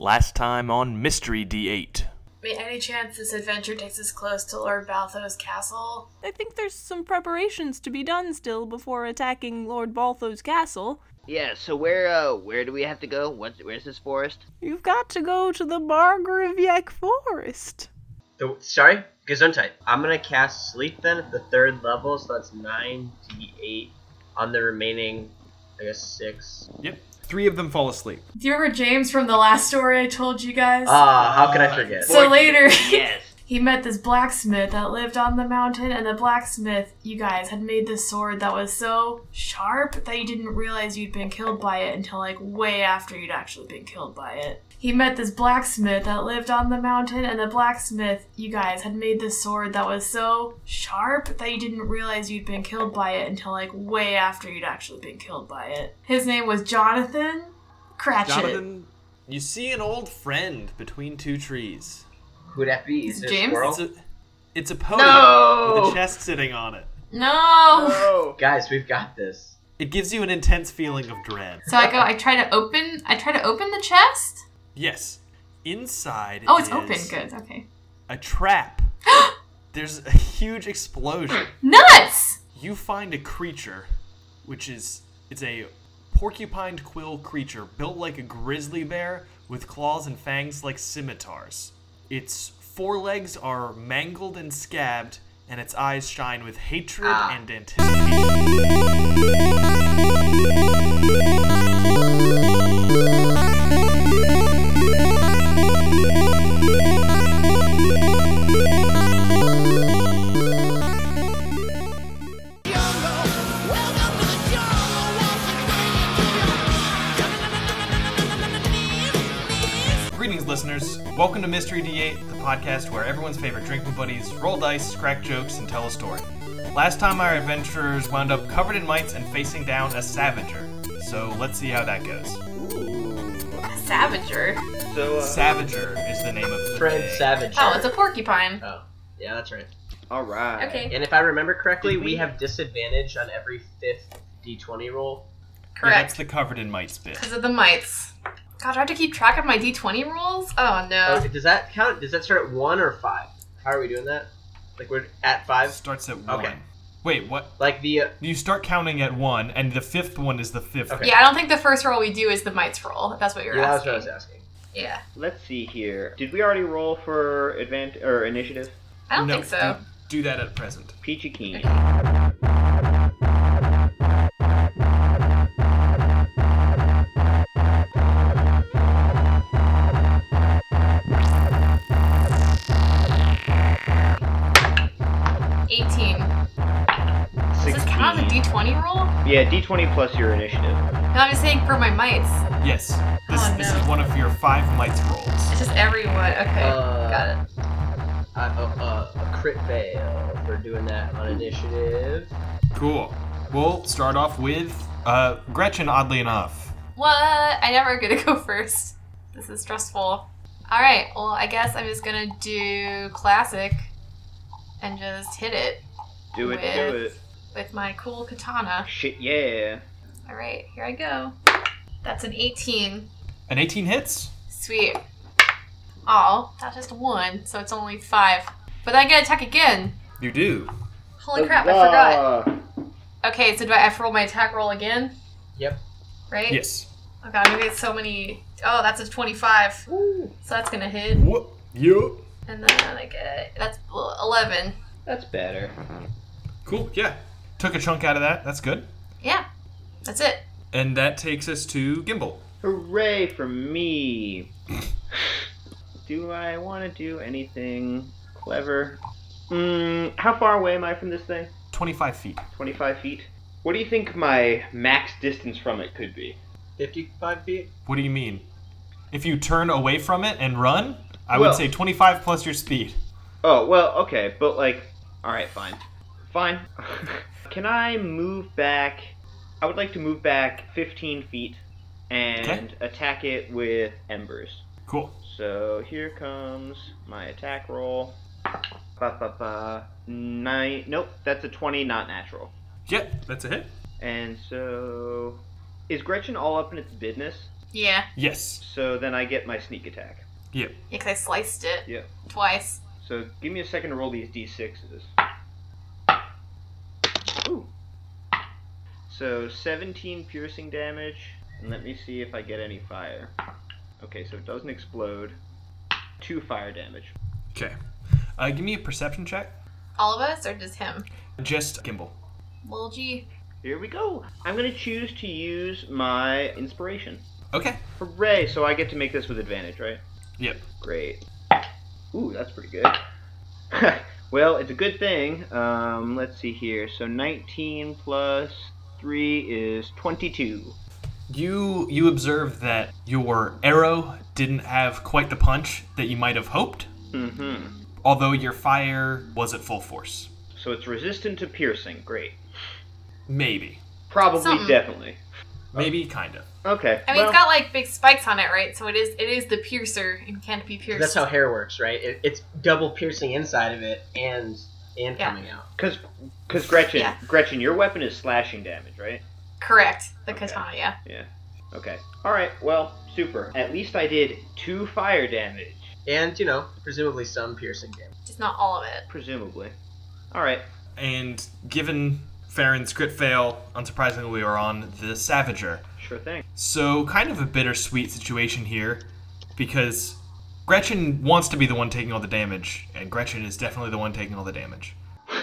Last time on Mystery D8. May any chance this adventure takes us close to Lord Balthos' castle? I think there's some preparations to be done still before attacking Lord Balthos' castle. Yeah, so where do we have to go? Where's this forest? You've got to go to the Bargriviek forest. Sorry? Gesundheit. I'm gonna cast Sleep then at the 3rd level, so that's 9d8 on the remaining, 6. Yep. 3 of them fall asleep. Do you remember James from the last story I told you guys? How could I forget? So later, Yes. he met this blacksmith that lived on the mountain, and the blacksmith, you guys, had made this sword that was so sharp that you didn't realize you'd been killed by it until, way after you'd actually been killed by it. He met this blacksmith that lived on the mountain, and the blacksmith, you guys, had made this sword that was so sharp that you didn't realize you'd been killed by it until, way after you'd actually been killed by it. His name was Jonathan Cratchit. Jonathan, you see an old friend between 2 trees. Who'd that be? Is it a James? squirrel? It's a podium No! with a chest sitting on it. No! Oh. Guys, we've got this. It gives you an intense feeling of dread. So I try to open the chest? Yes. Inside Oh, it's is open. Good. Okay. a trap. There's a huge explosion. Nuts! You find a creature, it's a porcupine quill creature built like a grizzly bear with claws and fangs like scimitars. Its forelegs are mangled and scabbed, and its eyes shine with hatred and anticipation. Greetings, listeners. Welcome to Mystery D8, the podcast where everyone's favorite drinking buddies roll dice, crack jokes, and tell a story. Last time our adventurers wound up covered in mites and facing down a Savager. So let's see how that goes. Savager. So, Savager is the name of the Fred thing. Savage. Oh, it's a porcupine. Oh, yeah, that's right. alright. Okay. And if I remember correctly, Did we we- have disadvantage on every 5th d20 roll. Yeah, that's Correct. the covered in mites bit. Because of the mites. God, do I have to keep track of my d20 rolls? Oh, no. Okay, does that count? Does that start at 1 or 5? How are we doing that? We're at 5? Starts at 1. Okay. Wait, what? The... You start counting at 1, and the 5th one is the 5th. Okay. Yeah, I don't think the first roll we do is the mites roll, if that's what you're Yeah, that's asking. what I was asking. Yeah. Let's see here. Did we already roll for initiative? I don't No, think so. Do that at present. Peachy Keen. 18. Does this count as a d20 roll? Yeah, D20 plus your initiative. No, I'm just saying for my mites. Yes. This Oh, this no. is one of your 5 mites rolls. It's just everyone. Okay, got it. A crit fail for doing that on initiative. Cool. We'll start off with Gretchen, oddly enough. What? I never get to go first. This is stressful. Alright, well, I guess I'm just gonna do classic and just hit it Do it. with my cool katana. Shit, yeah. Alright, here I go. That's an 18. An 18 hits? Sweet. Oh, that's just a 1, so it's only 5. But I get attack again. You do. Holy crap, I forgot. Huzzah. Okay, so do I have to roll my attack roll again? Yep. Right? Yes. Oh god, maybe it's so many. Oh, that's a 25. Woo. So that's gonna hit. What? Yep. And then I get. That's 11. That's better. Cool, yeah. Took a chunk out of that. That's good. Yeah, that's it. And that takes us to Gimbal. Hooray for me. Do I want to do anything clever? How far away am I from this thing? 25 feet. 25 feet? What do you think my max distance from it could be? 55 feet? What do you mean? If you turn away from it and run, I Well- would say 25 plus your speed. Oh, well, okay, but alright, fine. Fine. Can I move back? I would like to move back 15 feet and Okay. attack it with embers. Cool. So here comes my attack roll. 9. Nope, that's a 20, not natural. Yep, that's a hit. And so, is Gretchen all up in its business? Yeah. Yes. So then I get my sneak attack. Yep. Yeah, because I sliced it Yeah. twice. So give me a second to roll these d6s. Ooh. So 17 piercing damage, and let me see if I get any fire. Okay, so it doesn't explode. 2 fire damage. Okay. Give me a perception check. All of us, or just him? Just Gimbal. Lil G. Here we go. I'm gonna choose to use my inspiration. Okay. Hooray! So I get to make this with advantage, right? Yep. Great. Ooh, that's pretty good. Well, it's a good thing. Let's see here. So 19 plus 3 is 22. You observe that your arrow didn't have quite the punch that you might have hoped, Mm-hmm. although your fire was at full force. So it's resistant to piercing. Great. Maybe. Probably, Something. definitely. Maybe, kind of. Okay. I mean, it's got like big spikes on it, right? So it is the piercer and can't be pierced. That's how hair works, right? It's double piercing inside of it and Yeah. coming out. Because Gretchen, Yeah. Gretchen, your weapon is slashing damage, right? Correct. The Okay. katana, yeah. Yeah. Okay. All right. Well, super. At least I did 2 fire damage. And, presumably some piercing damage. Just not all of it. Presumably. All right. And given Farron's crit fail, unsurprisingly, we are on the Savager. Sure thing. So, kind of a bittersweet situation here, because Gretchen wants to be the one taking all the damage, and Gretchen is definitely the one taking all the damage.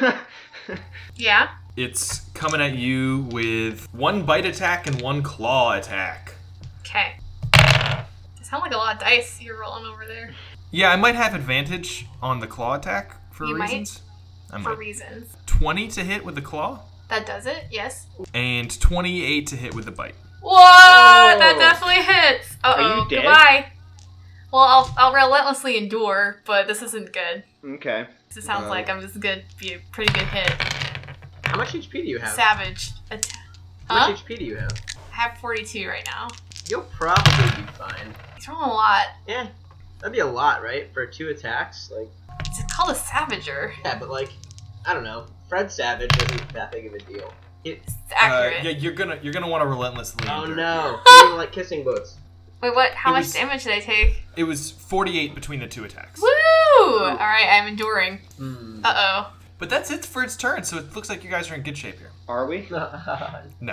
Yeah? It's coming at you with 1 bite attack and 1 claw attack. Okay. It sounds like a lot of dice you're rolling over there. Yeah, I might have advantage on the claw attack for You might? reasons. I For might. reasons. 20 to hit with the claw, That does it, yes. and 28 to hit with the bite. What? That definitely hits. Uh-oh. Are you dead? Goodbye. Well, I'll relentlessly endure, but this isn't good. Okay. This sounds like I'm just gonna be a pretty good hit. How much HP do you have? Savage. How Huh? much HP do you have? I have 42 right now. You'll probably be fine. He's rolling a lot. Yeah, that'd be a lot, right? For 2 attacks? It's called a Savager. Yeah, but I don't know. Fred Savage isn't that big of a deal. It's accurate. Yeah, you're gonna want to relentlessly. Oh endure no. here. Even like kissing boots. Wait, what? How It much was- damage did I take? It was 48 between the 2 attacks. Woo! Alright, I'm enduring. Hmm. Uh-oh. But that's it for its turn, so it looks like you guys are in good shape here. Are we? No.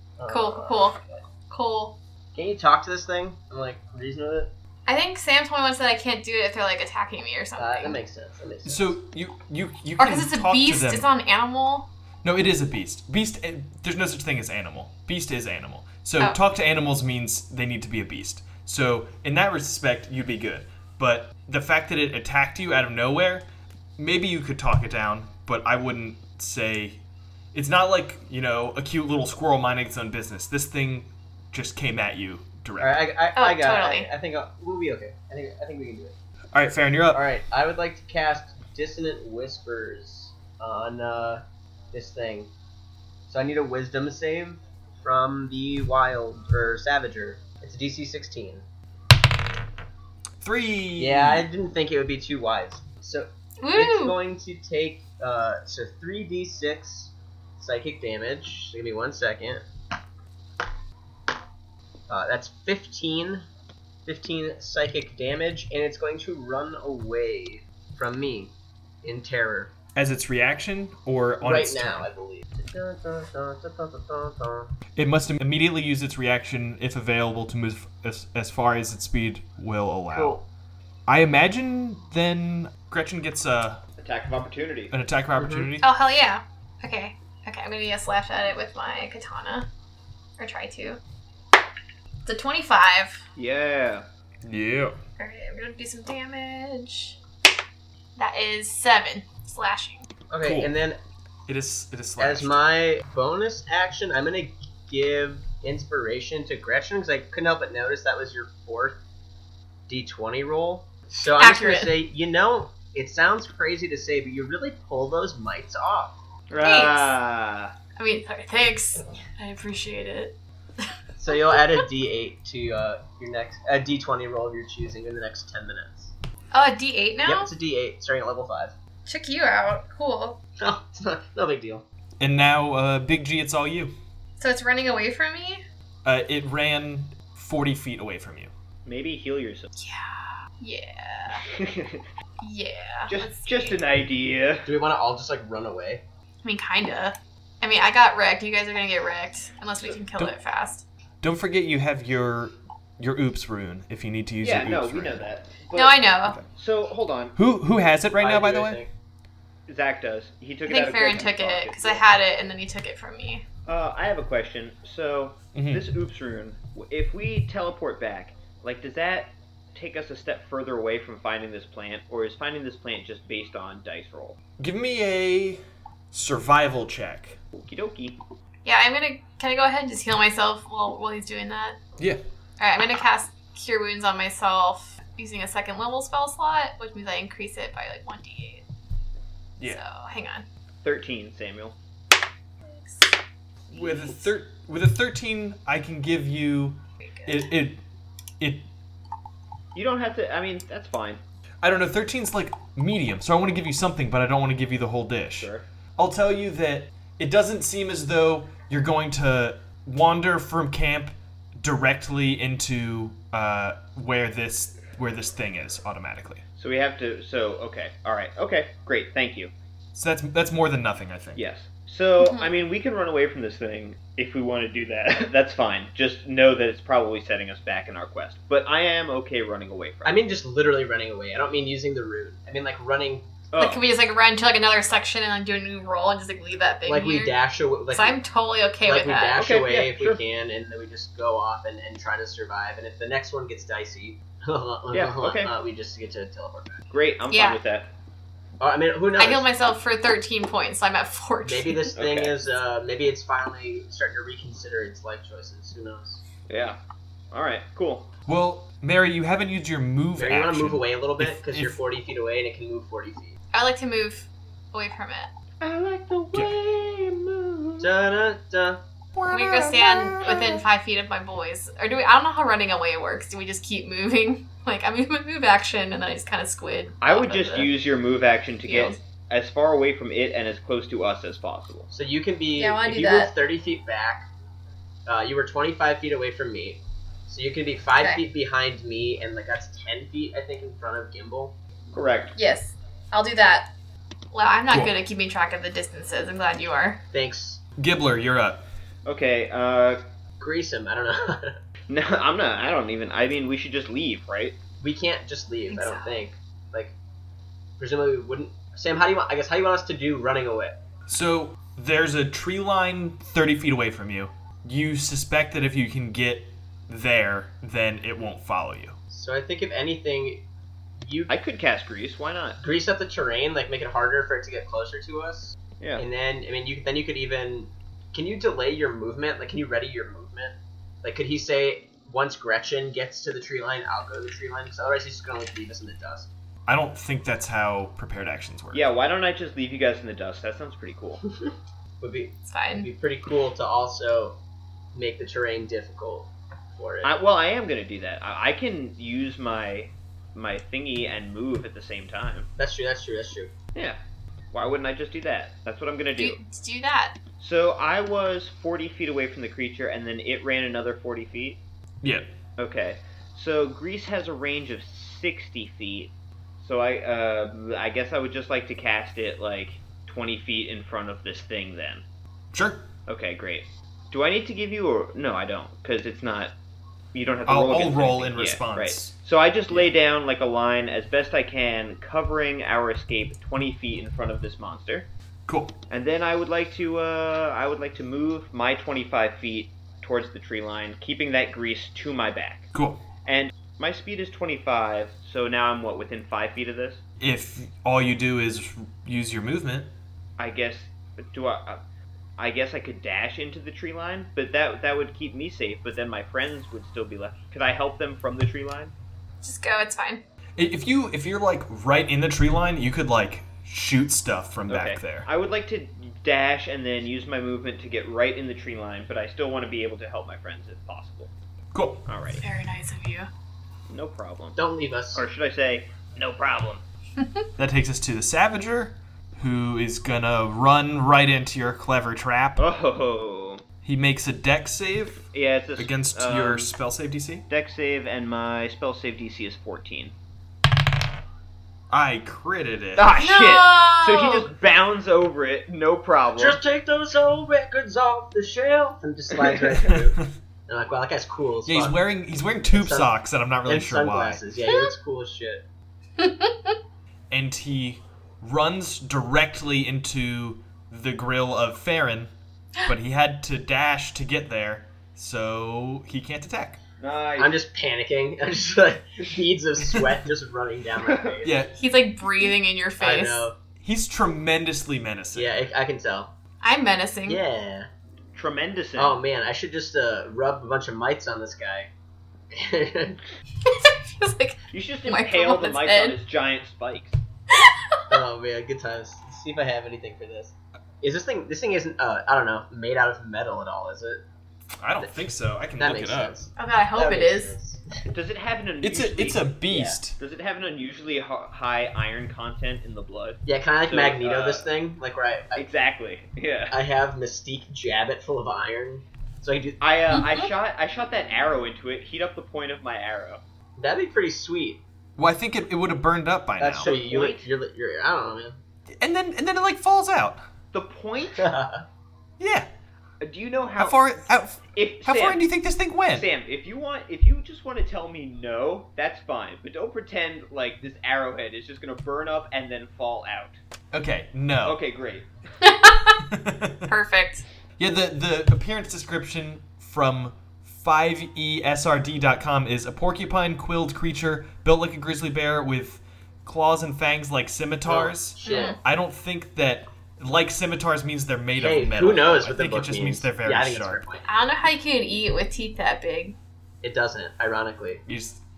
Cool. Can you talk to this thing and reason with it? I think Sam told me once that I can't do it if they're attacking me or something. That makes sense. So you or can because it's a talk beast, to them. it's not an animal. No, it is a beast. Beast. There's no such thing as animal. Beast is animal. So Oh. talk to animals means they need to be a beast. So in that respect, you'd be good. But the fact that it attacked you out of nowhere, maybe you could talk it down. But I wouldn't say. It's not like a cute little squirrel minding its own business. This thing just came at you directly. Alright, I got totally. it. I think we'll be okay. I think we can do it. All right, Farron, you're up. Alright, I would like to cast Dissonant Whispers on this thing. So I need a Wisdom save from the Savager. It's a DC 16. 3. Yeah, I didn't think it would be too wise. So Woo! it's going to take 3d6 psychic damage. So give me 1 second. That's 15 psychic damage, and it's going to run away from me in terror. As its reaction, or on Right its now, turn? I believe. It must immediately use its reaction, if available, to move as far as its speed will allow. Cool. I imagine then Gretchen gets an Attack of opportunity. attack of opportunity. Oh, hell yeah. Okay, I'm gonna slash at it with my katana. Or try to. It's a 25. Yeah. Yeah. Alright, I'm gonna do some damage. That is 7 slashing. Okay, Cool. and then It is slashed. as my bonus action, I'm going to give inspiration to Gretchen, because I couldn't help but notice that was your 4th d20 roll. So I'm Accurate. just going to say, it sounds crazy to say, but you really pull those mites off. Ah. I mean, thanks. I appreciate it. So you'll add a d8 to your next d20 roll of your choosing in the next 10 minutes. Oh, a D8 now? Yep, it's a d8 starting at level 5. Check you out. Cool. No, it's no big deal. And now, Big G, it's all you. So it's running away from me? It ran 40 feet away from you. Maybe heal yourself. Yeah. Yeah. just an idea. Do we want to all just run away? I mean, kinda. I mean, I got wrecked. You guys are gonna get wrecked unless we can kill it fast. Don't forget you have your oops rune if you need to use your oops rune. We know that. But, No, I know. So hold on. Who has it right now, I by do, the I way? think. Zach does. He took I it out think of Farron Greg's took it pocket. because I had it and then he took it from me. I have a question. So Mhm. this oops rune, if we teleport back, does that take us a step further away from finding this plant, or is finding this plant just based on dice roll? Give me a survival check. Okie dokie. Yeah, can I go ahead and just heal myself while he's doing that? Yeah. Alright, I'm gonna cast Cure Wounds on myself using a second level spell slot, which means I increase it by 1d8. Yeah. So, hang on. 13, Samuel. With a 13, I can give you Very good. it. You don't have to. I mean, that's fine. I don't know. 13's like medium, so I want to give you something, but I don't want to give you the whole dish. Sure. I'll tell you that it doesn't seem as though you're going to wander from camp directly into where this thing is automatically. So we have to. So okay. All right. Okay. Great. Thank you. So that's more than nothing, I think. Yes. So I mean, we can run away from this thing if we want to do that. That's fine. Just know that it's probably setting us back in our quest. But I am okay running away from it. I mean, just literally running away. I don't mean using the rune. I mean, running. Oh. Can we just run to another section and do a new roll and just leave that thing here? We dash away. Because I'm totally okay with we that. dash Okay, away yeah, if sure. we can, and then we just go off and try to survive. And if the next one gets dicey, Yeah, okay. We just get to teleport back. Great. I'm Yeah. fine with that. I mean, who knows? I healed myself for 13 points, so I'm at 14. Maybe this thing Okay. is. Maybe it's finally starting to reconsider its life choices. Who knows? Yeah. All right. Cool. Well, Mary, you haven't used your move Mary, you want to action. move away a little bit because If- you're 40 feet away and it can move 40 feet. I like to move away from it. I like the way you move. Da-da-da. Can we go stand within 5 feet of my boys? Or do we? I don't know how running away works. Do we just keep moving? I move my move action and then I just kind of squid. I off would of just the use your move action to field. get as far away from it and as close to us as possible. So you can be. Yeah, I wanna if do you that. move 30 feet back, you were 25 feet away from me. So you can be 5 Okay. feet behind me, and that's 10 feet, I think, in front of Gimbal. Correct. Yes, I'll do that. Well, I'm not Cool. good at keeping track of the distances. I'm glad you are. Thanks. Gibbler, you're up. Okay. Grease him. I don't know. No, I'm not. I don't even. I mean, we should just leave, right? We can't just leave. I don't so. think. Presumably we wouldn't. Sam, how do you want us to do running away? So there's a tree line 30 feet away from you. You suspect that if you can get there, then it won't follow you. So I think if anything, you I could cast grease. Why not? grease up the terrain, make it harder for it to get closer to us. Yeah. And then, you could even. Can you delay your movement? Can you ready your movement? Could he say, once Gretchen gets to the tree line, I'll go to the tree line? Because otherwise he's just going to leave us in the dust. I don't think that's how prepared actions work. Yeah. Why don't I just leave you guys in the dust? That sounds pretty cool. Would be It's fine. pretty cool to also make the terrain difficult for it. I am gonna do that. I can use my thingy and move at the same time. That's true. Yeah. Why wouldn't I just do that? That's what I'm gonna do. Do that. So I was 40 feet away from the creature, and then it ran another 40 feet. Yeah. Okay. So Grease has a range of 60 feet. So I guess I would just like to cast it 20 feet in front of this thing then. Sure. Okay, great. Do I need to give you or no? I don't, because it's not. You don't have to I'll roll. against roll anything. in Yeah, response. right. So I just lay down a line as best I can, covering our escape 20 feet in front of this monster. Cool. And then I would like to move my 25 feet towards the tree line, keeping that grease to my back. Cool. And my speed is 25, so now I'm within 5 feet of this? If all you do is use your movement, I guess. I guess I could dash into the tree line, but that would keep me safe. But then my friends would still be left. Could I help them from the tree line? Just go. It's fine. if you're right in the tree line, you could shoot stuff from back there. I would like to dash and then use my movement to get right in the tree line, but I still want to be able to help my friends if possible. Cool. Alrighty. Very nice of you. No problem. Don't leave us. Or should I say, no problem. That takes us to the Savager, who is gonna run right into your clever trap. Oh. He makes a dex save Yeah, it's against your spell save DC. dex save, and my spell save DC is 14. I critted it. Ah, shit! So No! he just bounds over it, no problem. Just take those old records off the shelf and just slides right through. And I'm like, wow, that guy's cool as Yeah, fuck. he's wearing tube sun- socks, and I'm not really And sure why. sunglasses. Yeah, he looks cool as shit. And he runs directly into the grill of Farron, but he had to dash to get there, so he can't attack. Nice. I'm just panicking. I'm just like, beads of sweat just running down my face. Yeah, He's like breathing in your I face. know. he's tremendously menacing. Yeah, I can tell. I'm menacing. Yeah. Tremendous. Oh man, I should just rub a bunch of mites on this guy. Feels like You should just Michael impale on the his mic head. on his giant spikes. Oh man, good times. Let's see if I have anything for this. Is this thing? This thing isn't. I don't know, made out of metal at all, is it? I don't think so. I can That look makes it up. sense. oh god, I hope That it makes is. sense. Does it have an It's unusually... a beast. Does it have an unusually high iron content in the blood? Yeah, can I like So, Magneto this thing? Like where Exactly. Yeah. I have Mystique jab it full of iron, so I can do. I shot that arrow into it. Heat up the point of my arrow. That'd be pretty sweet. Well, I think it would have burned up by That's now. true. The You're, point? you're. I don't know, And then it like falls out. The point? man. Yeah. Do you know How far? How Sam, far in do you think this thing went? Sam, if you just want to tell me no, that's fine. But don't pretend like this arrowhead is just gonna burn up and then fall out. Okay, no. Okay, great. Perfect. Yeah, the appearance description from 5esrd.com is a porcupine-quilled creature built like a grizzly bear with claws and fangs like scimitars. Oh, shit. I don't think that like scimitars means they're made Hey, of metal. who knows I what the think book it just means? means they're very yeah, I think sharp. That's a fair point. I don't know how you can eat with teeth that big. It doesn't, ironically. You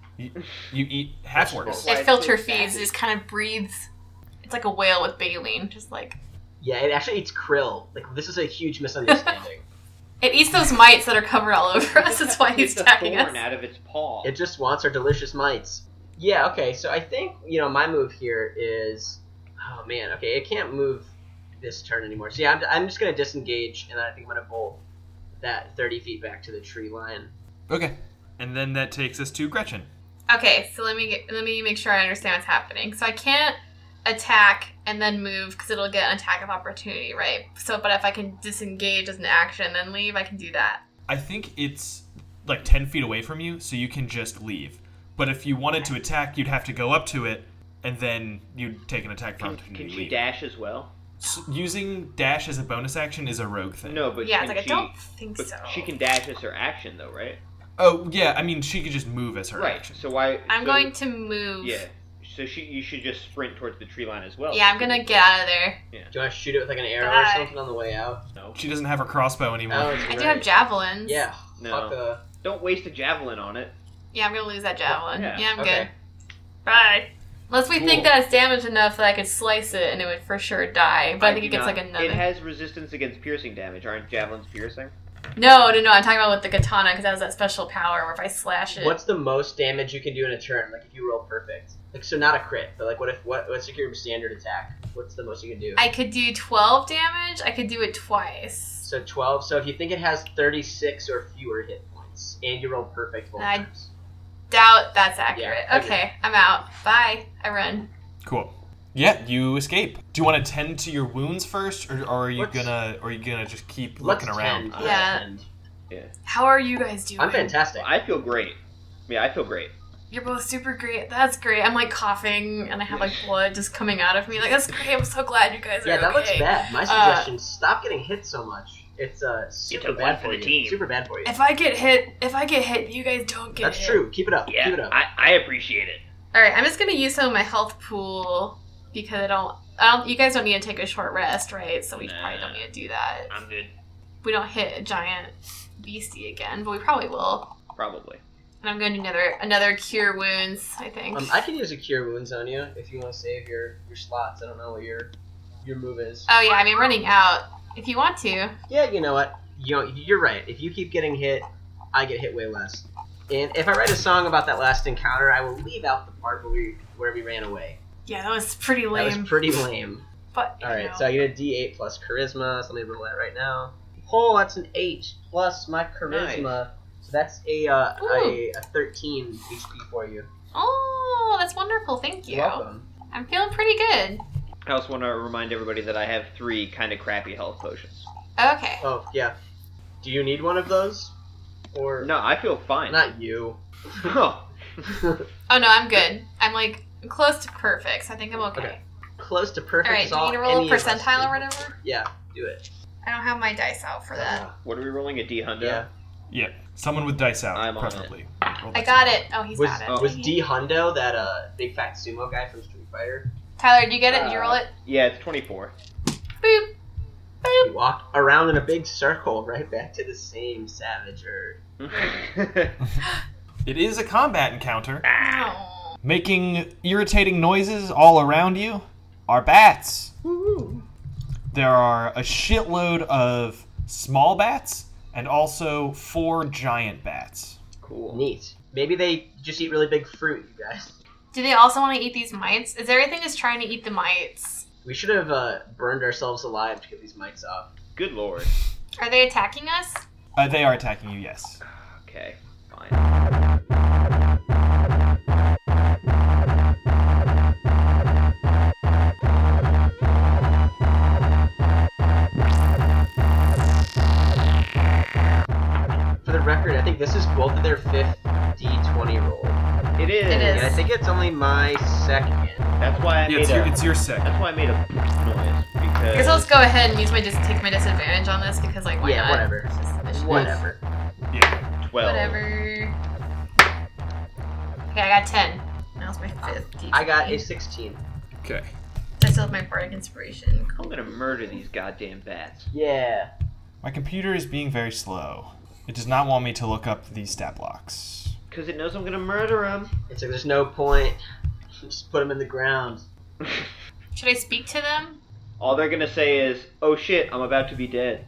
eat half-works. Why It it's filter so feeds. It just kind of breathes. It's like a whale with baleen. Just like Yeah, it actually eats krill. Like this is a huge misunderstanding. it eats those mites that are covered all over us. That's why he's It's a attacking us. thorn out of its paw. It just wants our delicious mites. Yeah, okay, so I think, my move here is... Oh, man, okay, it can't move this turn anymore. So yeah, I'm just going to disengage, and then I think I'm going to bolt that 30 feet back to the tree line. Okay. And then that takes us to Gretchen. Okay, so let me make sure I understand what's happening. So I can't attack and then move because it'll get an attack of opportunity, right? So, but if I can disengage as an action and then leave, I can do that. I think it's like 10 feet away from you, so you can just leave. But if you wanted to attack, you'd have to go up to it, and then you'd take an attack from it. Can she dash as well? Using dash as a bonus action is a rogue thing. No, but Yeah, can it's like she, I don't think but so. she can dash as her action though, right? Oh, yeah, I mean, she could just move as her Right. action. So why? I'm so- going to move. Yeah. So you should just sprint towards the tree line as well. Yeah, I'm gonna get out of there. Do you want to shoot it with like an arrow Bye. or something on the way out? No. She doesn't have her crossbow anymore. Oh, I do have javelins. Yeah. No. Fuck, Don't waste a javelin on it. Yeah, I'm gonna lose that javelin. Yeah, Yeah, I'm okay. good. Bye. Unless we Cool. think that it's damaged enough that I could slice it and it would for sure die. But I think do it gets not- like another. It has resistance against piercing damage. Aren't javelins piercing? No. I'm talking about with the katana because that has that special power where if I slash it. What's the most damage you can do in a turn? Like if you roll perfect. Like so, not a crit, but like what's your standard attack? What's the most you can do? I could do 12 damage. I could do it twice. So 12. So if you think it has 36 or fewer hit points, and you roll perfect both I- times. Doubt that's accurate. Yeah, Okay, I'm out. Bye. I run. Cool. Yeah, you escape. Do you want to tend to your wounds first, or are you Let's- gonna just keep Let's looking around? tend. Yeah. Let's tend. How are you guys doing? I'm fantastic. I feel great. Yeah, I feel great. You're both super great. That's great. I'm like coughing and I have like blood just coming out of me. Like that's great. I'm so glad you guys are Yeah, that okay. looks bad. My suggestion: stop getting hit so much. It's super took bad one for for the you. team. Super bad for you. If I get hit, you guys don't get That's hit. true. Keep it up. Yeah, Keep it up. I appreciate it. All right, I'm just gonna use some of my health pool because I don't. You guys don't need to take a short rest, right? So we probably don't need to do that. I'm good. We don't hit a giant beastie again, but we probably will. Probably. And I'm going to do another cure wounds. I think. I can use a cure wounds on you if you want to save your slots. I don't know what your move is. Oh yeah, I mean running out. If you want to. Yeah, you know what? You're right. If you keep getting hit, I get hit way less. And if I write a song about that last encounter, I will leave out the part where we ran away. Yeah, that was pretty lame. That was pretty lame. But All right, so I get a D8 plus charisma. So let me roll that right now. Oh, that's an 8 plus my charisma. Nice. So that's a 13 HP for you. Oh, that's wonderful. Thank you. You're welcome. I'm feeling pretty good. I also want to remind everybody that I have 3 kind of crappy health potions. Okay. Oh, yeah. Do you need one of those? Or No, I feel fine. not you? Oh. Oh no, I'm good. I'm like close to perfect, so I think I'm okay. Okay. Close to perfect. Alright, is do you all need to roll a any of us percentile do. or whatever? Yeah, do it. I don't have my dice out for that. What are we rolling? A D hundo? Yeah. Yeah, someone with dice out, I'm on preferably. Roll I dice got out. it. Oh, he's Was got it. was D Hundo that big fat sumo guy from Street Fighter? Tyler, do you get it? Did you roll it? Yeah, it's 24. Boop. You walk around in a big circle, right back to the same Savager. It is a combat encounter. No. Making irritating noises all around you are bats. There are a shitload of small bats and also 4 giant bats. Cool. Neat. Maybe they just eat really big fruit, you guys. Do they also want to eat these mites? Is everything just trying to eat the mites? We should have burned ourselves alive to get these mites off. Good lord. Are they attacking us? They are attacking you, yes. Okay, fine. For the record, I think this is both of their 5th D20 roll. It is. It is. And I think it's only my 2nd. That's why I Yeah, made it's your sec. That's why I made a noise because. I guess I'll just go ahead and use take my disadvantage on this because like why Yeah, not? whatever. It's just initiative. Whatever. Yeah. 12. Whatever. Okay, I got 10. That was my 5th. D20. I got a 16. Okay. I still have my bardic inspiration. I'm gonna murder these goddamn bats. Yeah. My computer is being very slow. It does not want me to look up these stat blocks. Cause it knows I'm gonna murder them. It's like there's no point. Just put them in the ground. Should I speak to them? All they're gonna say is, "Oh shit, I'm about to be dead."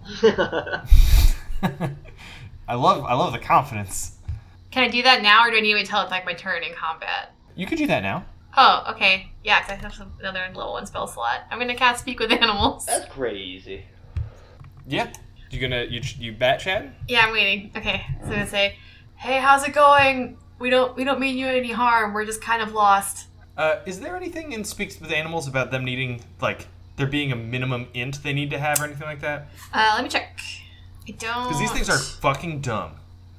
I love the confidence. Can I do that now, or do I need to wait till it's like my turn in combat? You could do that now. Oh, okay. Yeah, because I have another level 1 spell slot. I'm gonna cast Speak with Animals. That's crazy. Yeah. You bat chat? Yeah, I'm waiting. Okay, so I'm gonna say, "Hey, how's it going? We don't mean you any harm. We're just kind of lost." Is there anything in Speaks with Animals about them needing, like, there being a minimum int they need to have or anything like that? Let me check. I don't. Because these things are fucking dumb.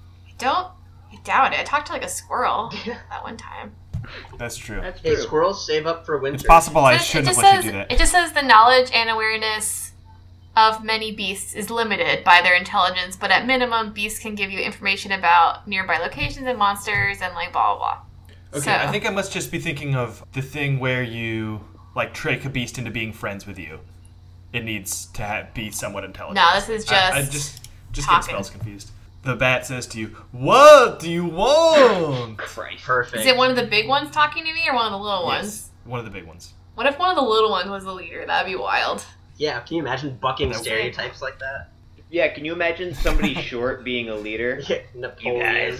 I doubt it. I talked to like a squirrel that one time. That's true. That's Hey, true. squirrels, save up for winter. It's possible I It shouldn't just have let you says- do that. It just says the knowledge and awareness of many beasts is limited by their intelligence, but at minimum, beasts can give you information about nearby locations and monsters and like blah blah blah. Okay, I think I must just be thinking of the thing where you, like, trick a beast into being friends with you. It needs to be somewhat intelligent. No, this is I just get talking. spells confused. The bat says to you, "What do you want?" Christ. Perfect. Is it one of the big ones talking to me or one of the little ones? Yes, one of the big ones. What if one of the little ones was the leader? That'd be wild. Yeah, can you imagine bucking That would- stereotypes like that? Yeah, can you imagine somebody short being a leader? Yeah, Napoleon. guys.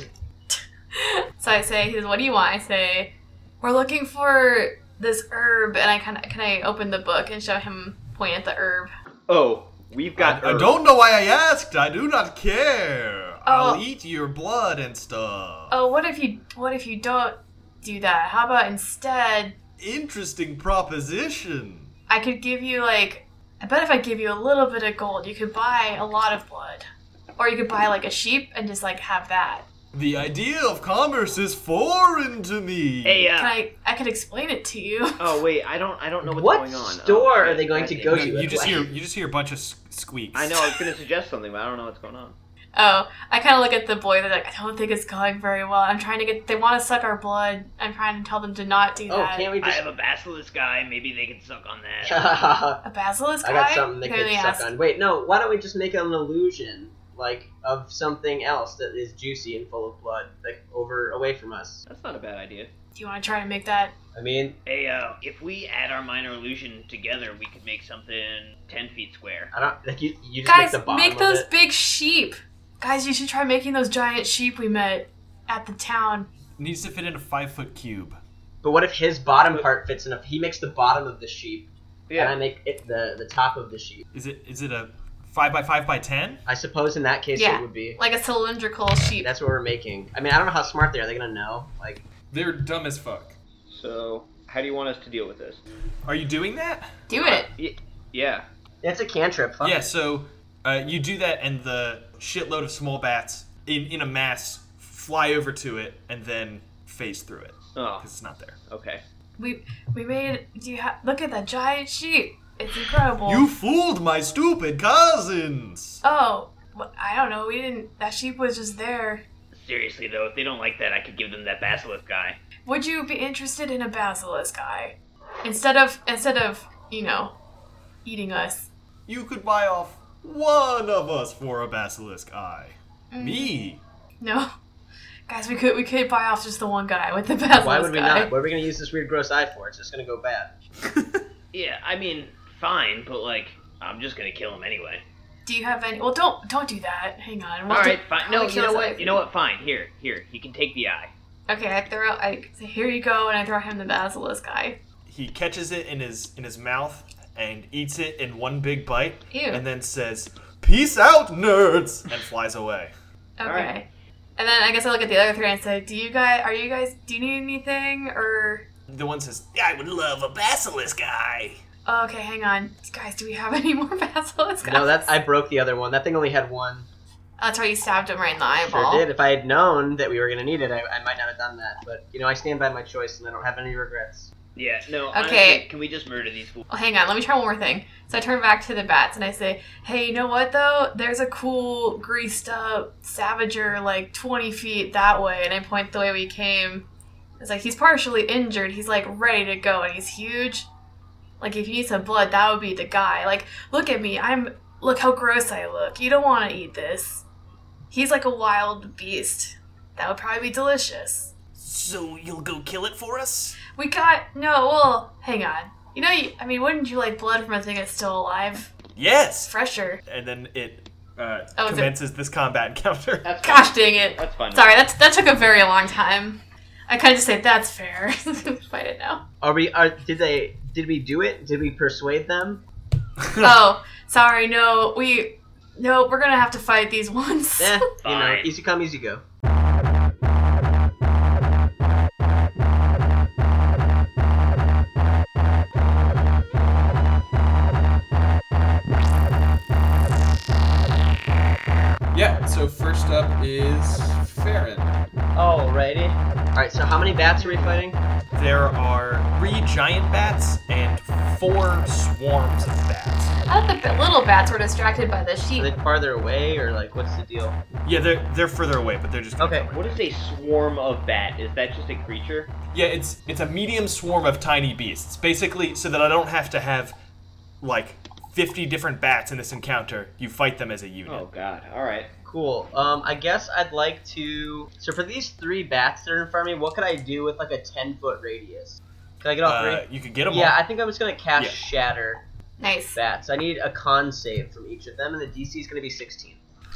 So I say, he says, "What do you want?" I say, "We're looking for this herb," and can I open the book and show him, point at the herb? Oh, we've got. I herbs. don't know why I asked. I do not care. Oh. I'll eat your blood and stuff. Oh, what if you don't do that? How about instead Interesting proposition. I could give you I bet if I give you a little bit of gold, you could buy a lot of blood. Or you could buy like a sheep and just like have that. The idea of commerce is foreign to me. Hey, I could explain it to you. Oh wait, I don't know what's What going on. store Oh, are they going to shit. go No, to? you just hear a bunch of squeaks. I know. I was gonna suggest something, but I don't know what's going on. Oh, I kind of look at the boy. They're like, I don't think it's going very well. I'm trying to get. They want to suck our blood. I'm trying to tell them to not do Oh, that. can't we I just... have a basilisk guy. Maybe they can suck on that. I A basilisk guy? got something they There could they suck ask. on. Wait, no, why don't we just make an illusion, of something else that is juicy and full of blood, away from us? That's not a bad idea. Do you want to try to make that? I mean, Hey, if we add our minor illusion together, we could make something 10 feet square. I don't... you just Guys, make the bottom make of those it. big sheep. Guys, you should try making those giant sheep we met at the town. Needs to fit in a 5-foot cube. But what if his bottom part fits enough? He makes the bottom of the sheep, and I make it the top of the sheep. Is it a 5x5x10? I suppose in that case Yeah. it would be. Like a cylindrical sheet. That's what we're making. I mean, I don't know how smart they are. Are they gonna know? Like, They're dumb as fuck. So, how do you want us to deal with this? Are you doing that? Do it. Yeah. it's a cantrip. Fuck. Yeah, so you do that, and the shitload of small bats in a mass fly over to it and then phase through it Oh, because it's not there. okay. We made. Look at that giant sheet. It's incredible. You fooled my stupid cousins! Oh, I don't know. We didn't. That sheep was just there. Seriously, though, if they don't like that, I could give them that basilisk guy. Would you be interested in a basilisk guy instead of eating us? You could buy off one of us for a basilisk eye. Me. No, guys, we could buy off just the one guy with the basilisk Why would we guy. not? What are we gonna use this weird gross eye for? It's just gonna go bad. Yeah, I mean, fine, but, like, I'm just gonna kill him anyway. Do you have any? Well, don't do that. Hang on. We'll Alright, do- fine. probably No, you kill know somebody. what? You know what? Fine. Here. You can take the eye. Okay, I say, here you go, and I throw him the basilisk guy. He catches it in his mouth and eats it in one big bite, Ew. and then says, "Peace out, nerds," and flies away. Okay. Alright. And then I guess I look at the other three and say, do you need anything, or... The one says, "I would love a basilisk eye." Oh, okay, hang on. Guys, do we have any more basilisk guys? No, I broke the other one. That thing only had one. That's why you stabbed him right in the eyeball. Sure did. If I had known that we were gonna need it, I might not have done that. But I stand by my choice, and I don't have any regrets. Yeah, no, Okay. honestly, can we just murder these fools? Well, hang on, let me try one more thing. So I turn back to the bats and I say, hey, you know what, though? There's a cool, greased-up Savager, like, 20 feet that way, and I point the way we came. It's like, he's partially injured. He's, like, ready to go, and he's huge. Like, if you need some blood, that would be the guy. Like, look at me. Look how gross I look. You don't want to eat this. He's like a wild beast. That would probably be delicious. So you'll go kill it for us? Hang on. Wouldn't you like blood from a thing that's still alive? It's Yes. fresher. And then it is it- commences this combat encounter. That's fine. Gosh dang it. That's fine. Sorry, that took a very long time. I kind of just say, that's fair. Fight it now. Did we do it? Did we persuade them? Oh, sorry, no, we're gonna have to fight these ones. Fine. Easy come, easy go. Yeah, so first up is Farron. Alrighty. Alright, so how many bats are we fighting? There are 3 giant bats and 4 swarms of bats. I thought the little bats were distracted by the Are sheep. they farther away, or like, what's the deal? Yeah, they're further away, but they're just gonna Okay. come in. What is a swarm of bat? Is that just a creature? Yeah, it's a medium swarm of tiny beasts. Basically, so that I don't have to have like 50 different bats in this encounter. You fight them as a unit. Oh god. Alright. Cool. I guess I'd like to... So for these 3 bats that are in front of me, what could I do with like a 10-foot radius? Can I get all 3? You could get them Yeah, all. I think I'm just gonna cast Yeah. Shatter Nice. bats. I need a con save from each of them, and the DC is gonna be 16.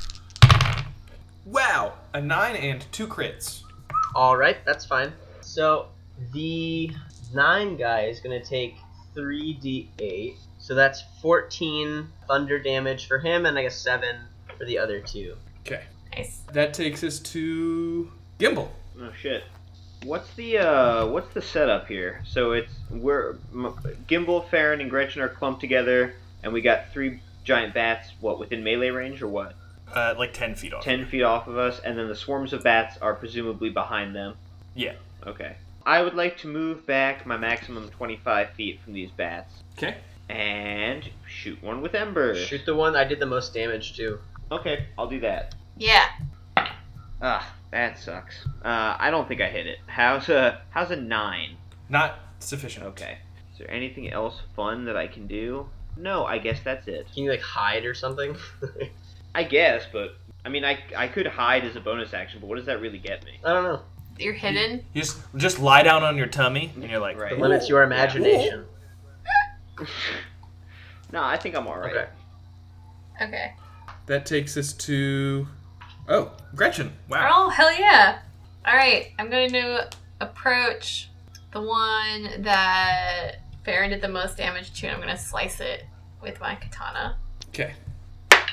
Wow, a 9 and 2 crits. Alright, that's fine. So the 9 guy is gonna take 3d8. So that's 14 thunder damage for him, and I guess 7 for the other 2. Okay, Nice. that takes us to Gimbal. Oh shit. What's the setup here? So Gimbal, Farron, and Gretchen are clumped together, and we got 3 giant bats. What, within melee range or what? Like 10 feet off. 10 feet off of us, and then the swarms of bats are presumably behind them. Yeah. Okay. I would like to move back my maximum 25 feet from these bats Okay. and shoot one with embers. Shoot the one I did the most damage to. Okay, I'll do that. Yeah. Ah, that sucks. I don't think I hit it. How's a 9? Not sufficient. Okay. Is there anything else fun that I can do? No, I guess that's it. Can you like hide or something? I guess, but I mean, I could hide as a bonus action, but what does that really get me? I don't know. You're hidden. You just lie down on your tummy, and you're like, Right. It limits your imagination. No, I think I'm alright. Okay. Okay. That takes us to... Oh, Gretchen. Wow. Oh, hell yeah. Alright, I'm going to approach the one that Farron did the most damage to, and I'm going to slice it with my katana. Okay.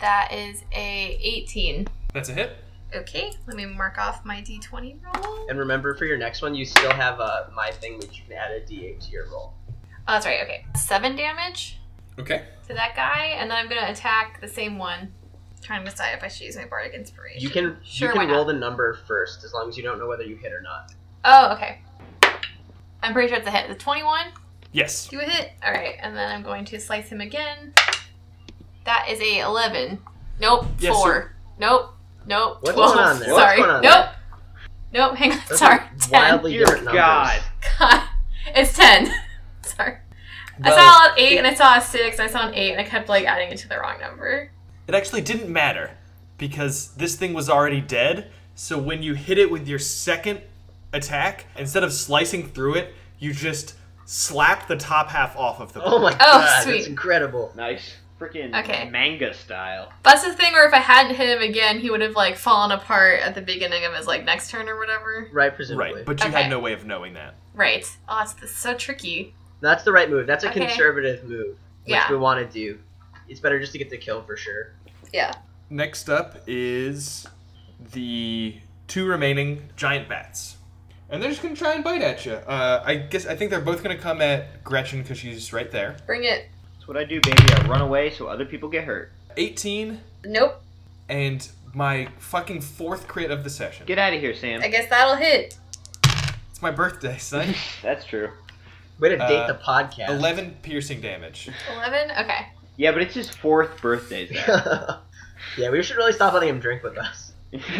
That is a 18. That's a hit. Okay, let me mark off my d20 roll. And remember, for your next one, you still have my thing, which you can add a d8 to your roll. Oh, that's right, okay. 7 damage Okay. to that guy, and then I'm gonna attack the same one. Trying to decide if I should use my Bardic Inspiration. You can why roll not? the number first, as long as you don't know whether you hit or not. Oh, okay. I'm pretty sure it's a hit. The 21? Yes. Do a hit? Alright, and then I'm going to slice him again. That is a 11. Nope, Yes, 4. sir. Nope, What's 12. going on there? Sorry. What's going on nope. Nope, hang on. Those Sorry. are 10. wildly Dear different numbers. God. God. It's 10. Sorry. Well, I saw an 8 and I saw a 6 and I saw an 8 and I kept like adding it to the wrong number. It actually didn't matter because this thing was already dead. So when you hit it with your second attack, instead of slicing through it, you just slap the top half off of the Oh my Oh, god, sweet. that's incredible. Nice. Freaking Okay. manga style. That's the thing where if I hadn't hit him again, he would have like fallen apart at the beginning of his like next turn or whatever. Right, presumably. Right, but you Okay. had no way of knowing that. Right. Oh, it's so tricky. That's the right move. That's a Okay. conservative move, which Yeah. we want to do. It's better just to get the kill for sure. Yeah. Next up is the 2 remaining giant bats. And they're just going to try and bite at you. I think they're both going to come at Gretchen because she's right there. Bring it. That's what I do, baby. I run away so other people get hurt. 18 Nope. and my fucking 4th crit of the session. Get out of here, Sam. I guess that'll hit. It's my birthday, son. That's true. Way to date the podcast. 11 piercing damage. 11? Okay. Yeah, but it's his 4th birthday, Zach. Yeah, we should really stop letting him drink with us.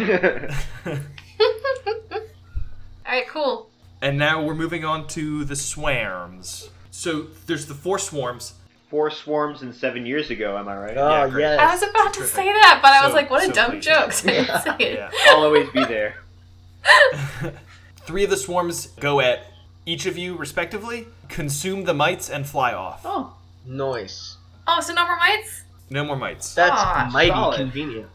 Alright, cool. And now we're moving on to the swarms. So there's the 4 swarms. 4 swarms and 7 years ago, am I right? Oh, Yeah, great. yes. I was about to Terrific. say that, but I was So- like, what a so dumb pleased. joke. So I didn't say it. Yeah. I'll always be there. 3 of the swarms go at each of you respectively, consume the mites, and fly off. Oh. Nice. Oh, so no more mites? No more mites. That's Aw, mighty solid. convenient.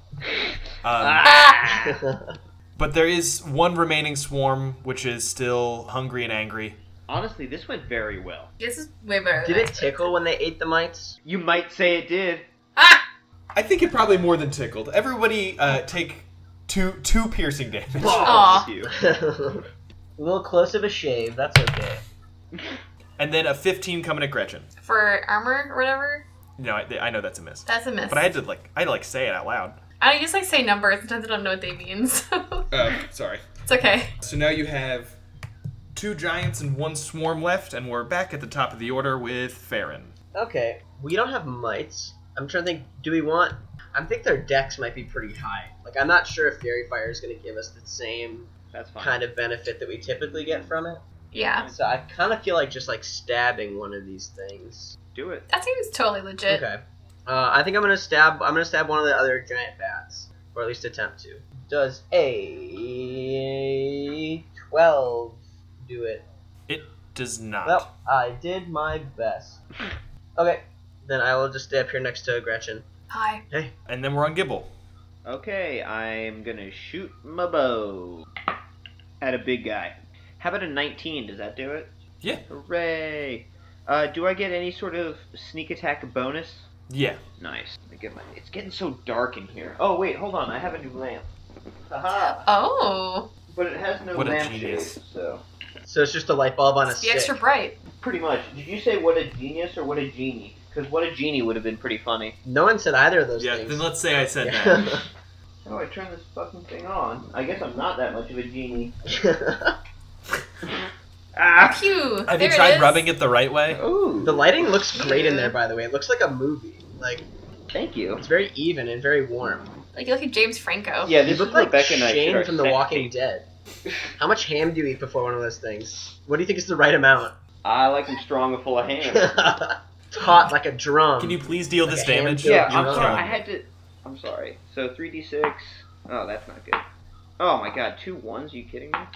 Ah! But there is 1 remaining swarm, which is still hungry and angry. Honestly, this went very well. This is way better Did than it tickle when they ate the mites? You might say it did. Ah! I think it probably more than tickled. Everybody take two piercing damage. Aw. With you. A little close of a shave, that's okay. And then a 15 coming at Gretchen. For armor or whatever? No, I know that's a miss. That's a miss. But I had to say it out loud. I just like say numbers. Sometimes I don't know what they mean, so Sorry. it's okay. So now you have 2 giants and 1 swarm left, and we're back at the top of the order with Farron. Okay, we don't have mites. I'm trying to think, do we want... I think their dex might be pretty high. Like, I'm not sure if Fairy Fire is going to give us the same That's fine. kind of benefit that we typically get from it. Yeah. So I kind of feel like just, like, stabbing one of these things. Do it. That seems totally legit. Okay. I think I'm gonna stab one of the other giant bats, or at least attempt to. Does a 12 do it? It does not. Well, I did my best. Okay, then I will just stay up here next to Gretchen. Hi. Hey, And then we're on Gibble. Okay, I'm gonna shoot my bow at a big guy. How about a 19? Does that do it? Yeah. Hooray! Do I get any sort of sneak attack bonus? Yeah. Nice. Let me get it's getting so dark in here. Oh wait, hold on. I have a new lamp. Haha! Oh. But it has no What a lamp genius. shade, so so it's just a light bulb on a It's the stick. extra bright. pretty much. Did you say what a genius or what a genie? Because what a genie would have been pretty funny. No one said either of those Yeah, things. then let's say I said that. Yeah. How do I turn this fucking thing on? I guess I'm not that much of a genie. Ah! Phew. Have there you tried it is. rubbing it the right way? Ooh. The lighting looks great in there, by the way. It looks like a movie. Like, Thank you. it's very even and very warm. Like you look at James Franco. Yeah, You this look is like Rebecca and I. Shane from The Walking Dead. How much ham do you eat before one of those things? What do you think is the right amount? I like them strong and full of ham. Hot like a drum. Can you please deal Like this a ham damage? joke. Yeah, You're I'm sorry. wrong. I had to. I'm sorry. So 3d6. Oh, that's not good. Oh my god, 2 1s? Are you kidding me?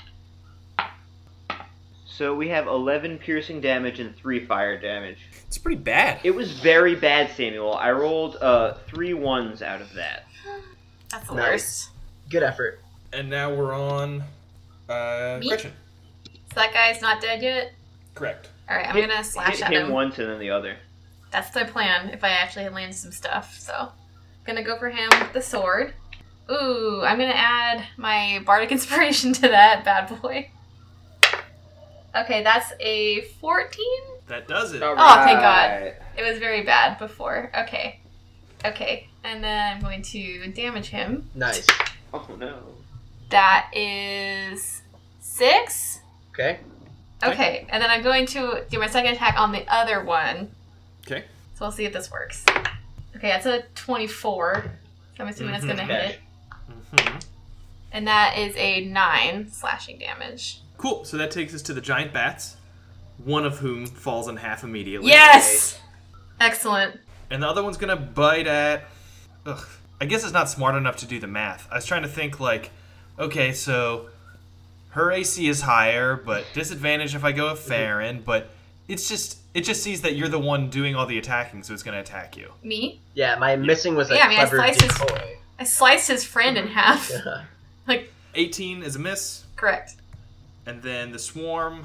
So we have 11 piercing damage and 3 fire damage. It's pretty bad. It was very bad, Samuel. I rolled 3 1s out of that. That's the Nice. worst. Good effort. And now we're on Me? Gretchen. So that guy's not dead yet? Correct. Alright, I'm Hit- gonna slash hit at him him. once and then the other. That's the plan, if I actually land some stuff, so. Gonna go for him with the sword. Ooh, I'm gonna add my bardic inspiration to that bad boy. Okay, that's a 14? That does it. All Oh, thank God. right. It was very bad before. Okay. And then I'm going to damage him. Nice. Oh no. That is 6. Okay. Okay, and then I'm going to do my second attack on the other one. Okay. So we'll see if this works. Okay, that's a 24. So I'm assuming that's going to Okay. hit. Mm-hmm. And that is a 9 slashing damage. Cool. So that takes us to the giant bats, one of whom falls in half immediately. Yes! Excellent. And the other one's gonna bite at... Ugh. I guess it's not smart enough to do the math. I was trying to think like, okay, so her AC is higher, but disadvantage if I go with Farron, but it just sees that you're the one doing all the attacking, so it's gonna attack you. Me? Yeah, my missing was a Yeah, I mean, I clever sliced his- decoy. I sliced his friend in half. Yeah. Like, 18 is a miss, correct. and then the swarm,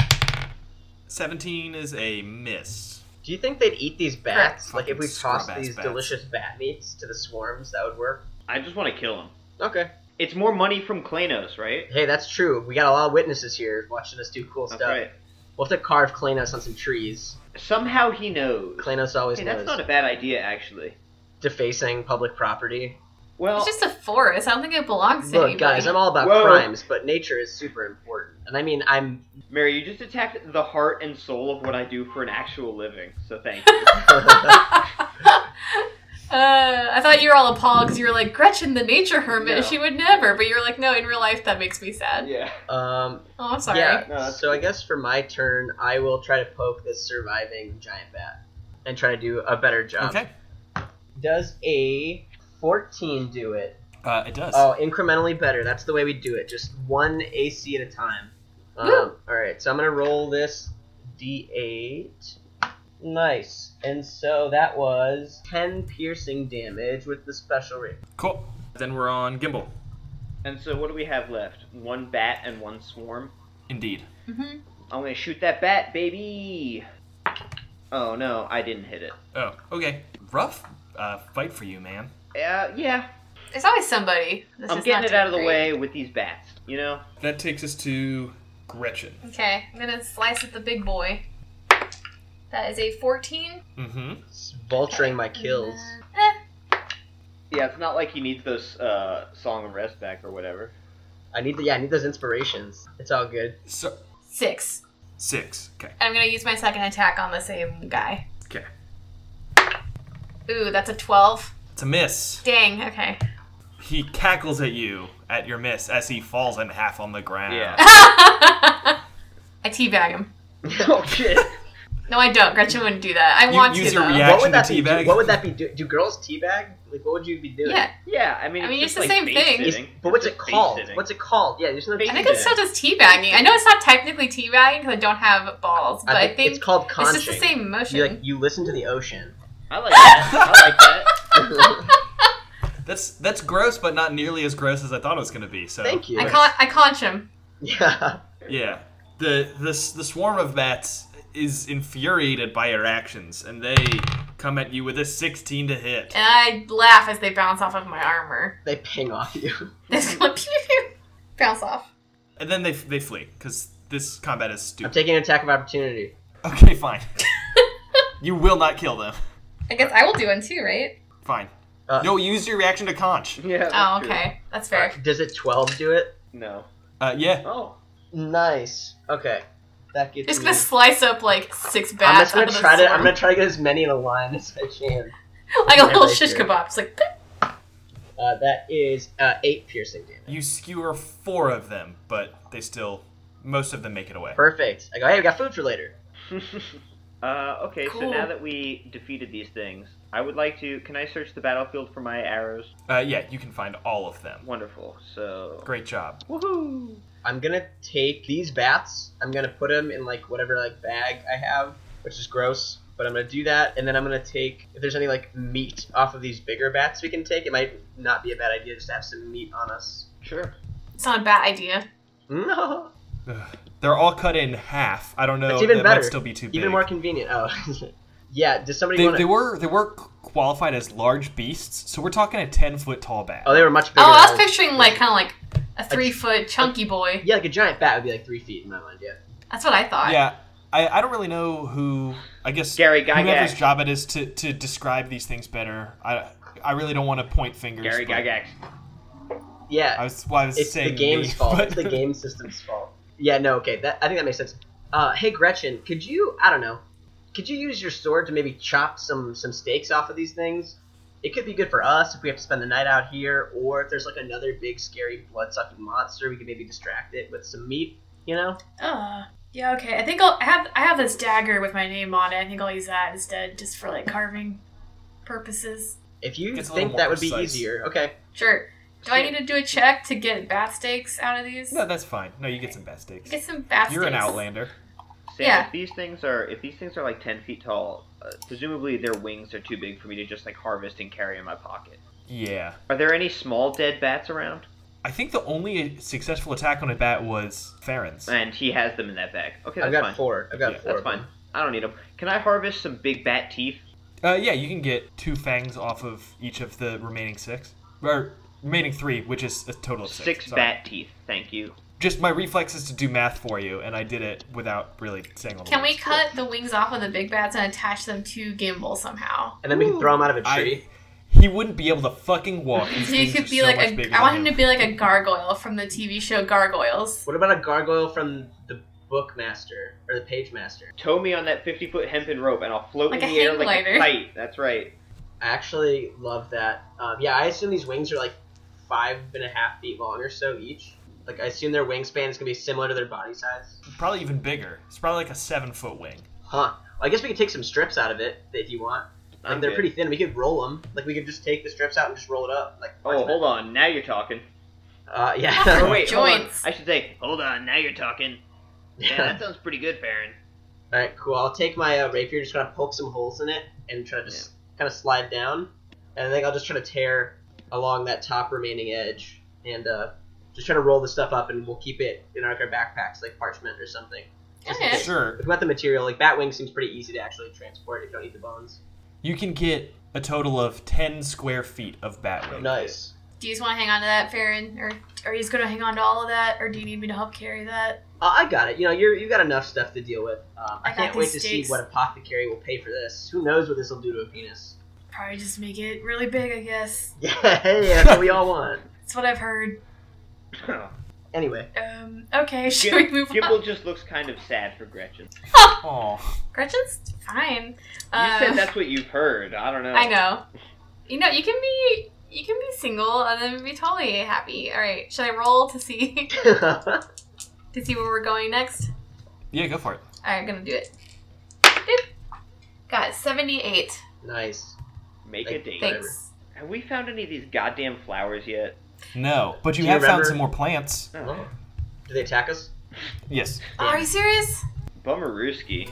17 is a miss. Do you think they'd eat these bats? Correct. Like, if we Fucking tossed scrub-ass these bats. delicious bat meats to the swarms, that would work? I just want to kill him. Okay. It's more money from Klanos, right? Hey, that's true. We got a lot of witnesses here watching us do cool That's stuff. right. We'll have to carve Klanos on some trees. Somehow he knows. Klanos always Hey, knows. that's not a bad idea, actually. Defacing public property. Well, It's just a forest. I don't think it belongs to Look, anybody. guys, I'm all about Whoa. crimes, but nature is super important. And I mean, I'm... Mary, you just attacked the heart and soul of what I do for an actual living, so thank you. I thought you were all appalled because you were like, Gretchen, the nature hermit, No. she would never. But you were like, no, in real life, that makes me sad. Yeah. Oh, I'm sorry. Yeah, No, that's so I guess for my turn, I will try to poke this surviving giant bat and try to do a better job. Okay. Does a 14 do it? It does. Oh, incrementally better. That's the way we do it. Just one AC at a time. Woo. Alright, so I'm going to roll this D8. Nice. And so that was 10 piercing damage with the special rate. Cool. Then we're on Gimbal. And so what do we have left? One bat and one swarm? Indeed. Mm-hmm. I'm gonna shoot that bat, baby! Oh no, I didn't hit it. Oh, okay. Rough fight for you, man. Yeah. There's always somebody. That's I'm just getting not it out of the doing way with these bats, you know? That takes us to Gretchen. great. Okay, I'm gonna slice at the big boy. That is a 14. Mm-hmm. It's vulturing my kills. Yeah, it's not like he needs those Song of Rest back or whatever. I need those inspirations. It's all good. So 6. 6. Okay. I'm gonna use my second attack on the same guy. Okay. Ooh, that's a 12. It's a miss. Dang, okay. He cackles at you at your miss as he falls in half on the ground. Yeah. I teabag him. Oh shit! No, I don't. Gretchen wouldn't do that. I want use to, your though. reaction What would that to be? teabag? What would that be? Do girls teabag? Like, what would you be doing? Yeah. Yeah, I mean, it's just the like same thing. face sitting. But what's It's it just called? face sitting. What's it called? Yeah, there's no. Face I think it's sitting. still just teabagging. I know it's not technically teabagging because I don't have balls, but I think it's called it's conching. just the same motion. You listen to the ocean. I like that. I like that. That's gross, but not nearly as gross as I thought it was going to be. So Thank you. I conch him. Yeah. Yeah. The swarm of bats is infuriated by your actions, and they come at you with a 16 to hit. And I laugh as they bounce off of my armor. They ping off you. They just go pew, pew, pew, bounce off. And then they flee, because this combat is I'm stupid. taking an attack of opportunity. Okay, fine. You will not kill them. I guess I will do one too, right? Fine. No, Use your reaction to conch. Yeah. That's Oh, true. okay. That's fair. Does it 12 do it? No. Yeah. Oh. Nice. Okay. That gets Just me. gonna slice up like 6 I'm bats just gonna out of the try to. swarm. I'm gonna try to get as many in a line as I can. like a little Right shish here. kebab. Just like, That is 8 piercing damage. You skewer 4 of them, but most of them make it away. Perfect. I go. Hey, we got food for later. Okay, so Cool. now that we defeated these things, I would like to... Can I search the battlefield for my arrows? Yeah, you can find all of them. Wonderful. So... Great job. Woohoo! I'm gonna take these bats. I'm gonna put them in like whatever like bag I have, which is gross. But I'm gonna do that, and then I'm gonna take if there's any like meat off of these bigger bats we can take. It might not be a bad idea just to have some meat on us. Sure. it's not a bad idea. No, Ugh. They're all cut in half. I don't know. it's even that better. might still be too big. Even more convenient. Oh, Yeah, does somebody want They to... were qualified as large beasts, so we're talking a 10-foot tall bat. Oh, they were much bigger. Oh, I than was picturing like kind of like a 3-foot chunky boy. Yeah, like a giant bat would be like 3 feet in my mind, yeah. That's what I thought. Yeah, I don't really know who. I guess Gary Gygax. whoever's job it is to describe these things better. I really don't want to point fingers. Gary but Gygax. Yeah, I was it's saying the game's me, fault. but- It's the game system's fault. Yeah, no, okay. I think that makes sense. Hey, Gretchen, could you use your sword to maybe chop some steaks off of these things? It could be good for us if we have to spend the night out here, or if there's like another big, scary, blood-sucking monster, we could maybe distract it with some meat, you know? Yeah, okay. I think I have this dagger with my name on it. I think I'll use that instead, just for like carving purposes. If you Gets a little think more that would be precise. easier, okay. Sure. Do I need to do a check to get bat steaks out of these? No, that's fine. No, you get some bat steaks. Get some bat You're steaks. an outlander. Sam, Yeah. if these things are like 10 feet tall, presumably their wings are too big for me to just like harvest and carry in my pocket. Yeah. Are there any small dead bats around? I think the only successful attack on a bat was Farron's. And he has them in that bag. Okay, that's I've got fine. 4. I've got Yeah, 4. That's fine. I don't need them. Can I harvest some big bat teeth? Yeah, you can get 2 fangs off of each of the remaining 6. Or remaining 3, which is a total of 6. 6 Sorry. bat teeth. Thanth you. Just my reflex is to do math for you, and I did it without really saying all the Can we words. cut the wings off of the big bats and attach them to Gimbal somehow? And then we can throw them out of a tree. He wouldn't be able to fucking walk. These So he things could are be so like much bigger I want than him to be like a gargoyle from the TV show Gargoyles. What about a gargoyle from the Bookmaster, or the Page Master? Tow me on that 50-foot hempen rope, and I'll float Like in a the air hang like glider. a kite. That's right. I actually love that. Yeah, I assume these wings are like 5.5 feet long or so each. Like, I assume their wingspan is going to be similar to their body size. Probably even bigger. It's probably like a 7-foot wing. Huh. Well, I guess we could take some strips out of it if you want. Like, I'm they're good. pretty thin. We could roll them. Like, we could just take the strips out and just roll it up. Like, Oh, hold on. Now you're talking. Yeah. Oh, wait, hold on. Joints. I should say, hold on. Now you're talking. Yeah, that sounds pretty good, Farron. Alright, cool. I'll take my rapier, just kind of poke some holes in it, and try to just kind of slide down. And I think I'll just try to tear along that top remaining edge, and just try to roll the stuff up, and we'll keep it in our backpacks, like parchment or something. Just in Okay. case. Sure. If we got the material, like Batwing seems pretty easy to actually transport if you don't need the bones. You can get a total of 10 square feet of bat wing. Nice. Do you just want to hang on to that, Farron? Or are you just going to hang on to all of that? Or do you need me to help carry that? I got it. You know, you've got enough stuff to deal with. I I got can't wait these to steaks. see what apothecary will pay for this. Who knows what this will do to a penis? Probably just make it really big, I guess. Yeah, hey, that's what we all want. That's what I've heard. Anyway. Okay, should we move Gimbal on? just looks kind of sad for Gretchen. Aw. Gretchen's fine. You said that's what you've heard. I don't know. I know. You know, you can be single and then be totally happy. All right, should I roll to see where we're going next? Yeah, go for it. All right, I'm gonna do it. Doop. Got 78. Nice. Make a date. Thanks. Have we found any of these goddamn flowers yet? No, but you Do you have found remember- some more plants. Oh. Oh. Do they attack us? Yes. Oh, are you serious? Bummerooski.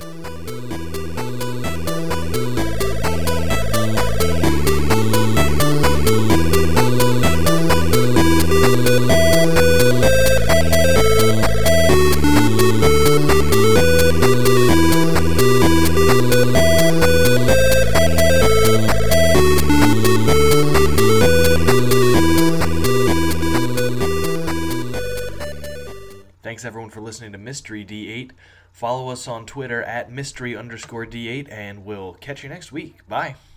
Thanks everyone for listening to Mystery D8. Follow us on Twitter at mystery_D8, and we'll catch you next week. Bye.